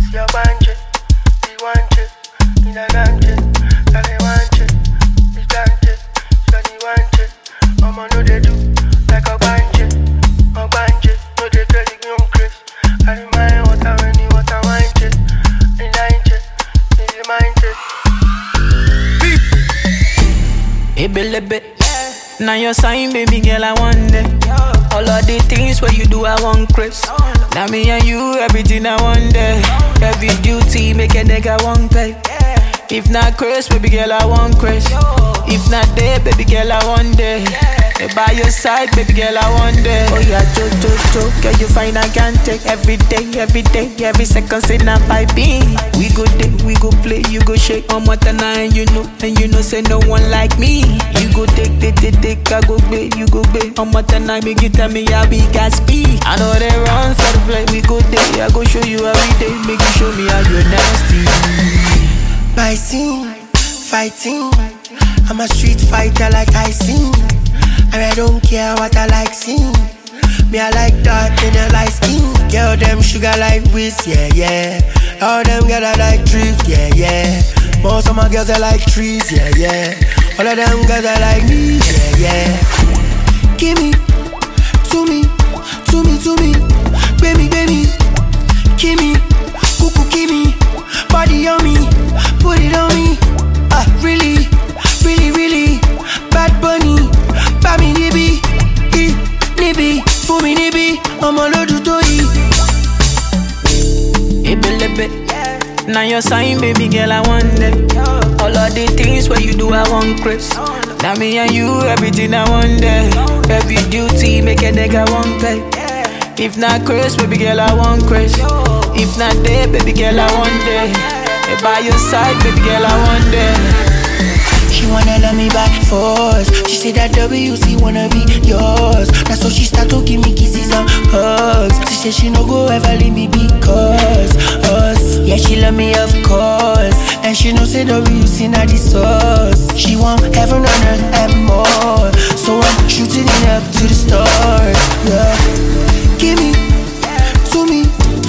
your banche, we want it, in a ganche, they want it, we can't it, so they want it. I'ma know they do, like a banche, no they tell you young Chris. I remind what I when you what I want it, in line it, in mind it. Hey, baby, now your sign, baby girl, I want it. All of the things where you do, I want Chris. Now me and you, everything I want there. Every duty, make a nigga want pay. If not Chris, baby girl, I want Chris. If not there, baby girl, I want there. By your side, baby girl, I want there. Oh yeah, girl, you find I can take every day, every second, say not by being. We go day, we go play, you go shake on what and you know, say no one like me. You go take, I go play, you go play on what and make you tell me how big I speed. I know they run for the play, we go day, I go show you every day, make you show me how you're nasty. By scene, fighting, I'm a street fighter like I sing. And I don't care what I like seeing. Me I like dark and I like skin. Girl them sugar like whiz, yeah. All them girls I like drift, yeah. Most of my girls I like trees, yeah. All of them girls I like me, yeah. Give me, to me, baby, give me, cuckoo, give me, body on me, put it on me. Really, bad bunny. Bami nibi, fumi nibi, I'ma load you to eat. Hey, baby, now your sign, baby girl, I want it. All of the things where you do, I want Chris. Now me and you, everything I want there. Every duty, make a nigga want pay. If not Chris, baby girl, I want Chris. If not there, baby girl, I want there. By your side, baby girl, I want there. She wanna love me by force. She said that WC wanna be yours. That's so she start to give me kisses and hugs. She said she no go ever leave me because us. Yeah, she love me of course. And she know say WC not the source. She want heaven on earth and more. So I'm shooting it up to the stars. Yeah. Give me, to me,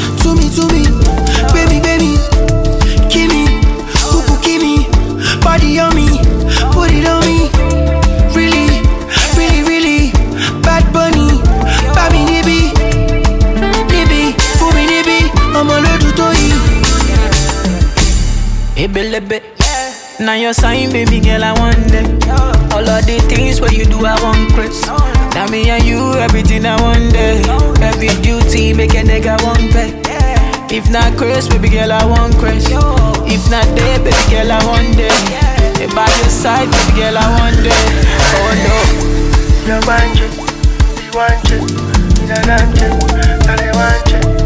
baby, give me, cuckoo, give me, body on me. Put it on me, really, bad bunny, Bami nibi, fumi nibi, I'ma load you to eat. Hey, baby, now your sign, baby girl, I want it. All of the things where you do, I want Chris. Now me and you, everything I want there. Every duty, make a nigga want pay. If not Chris, baby girl, I want Chris. If not there, baby girl, I want there. By your side, baby girl, I want it. Oh no. No banche, we want it. In a ganche, they want it.